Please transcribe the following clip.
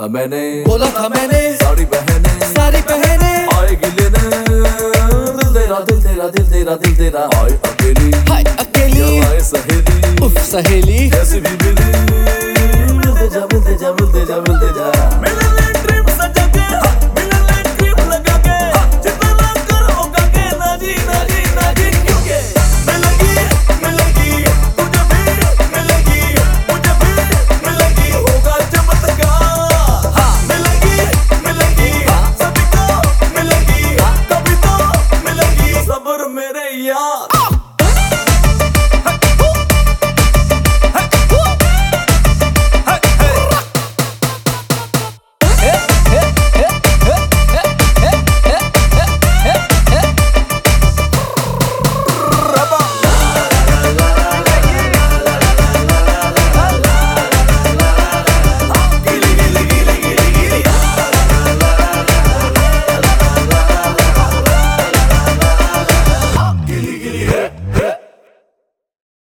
था मैंने, बोला था मैंने, सारी बहने आएगी लेने। दिल तेरा दिल तेरा दिल तेरा दिल तेरा, हाय अकेली हाय सहेली, उफ सहेली कैसी भी मिली, मिलते जा मिलते जा मिलते जा मिलते जा।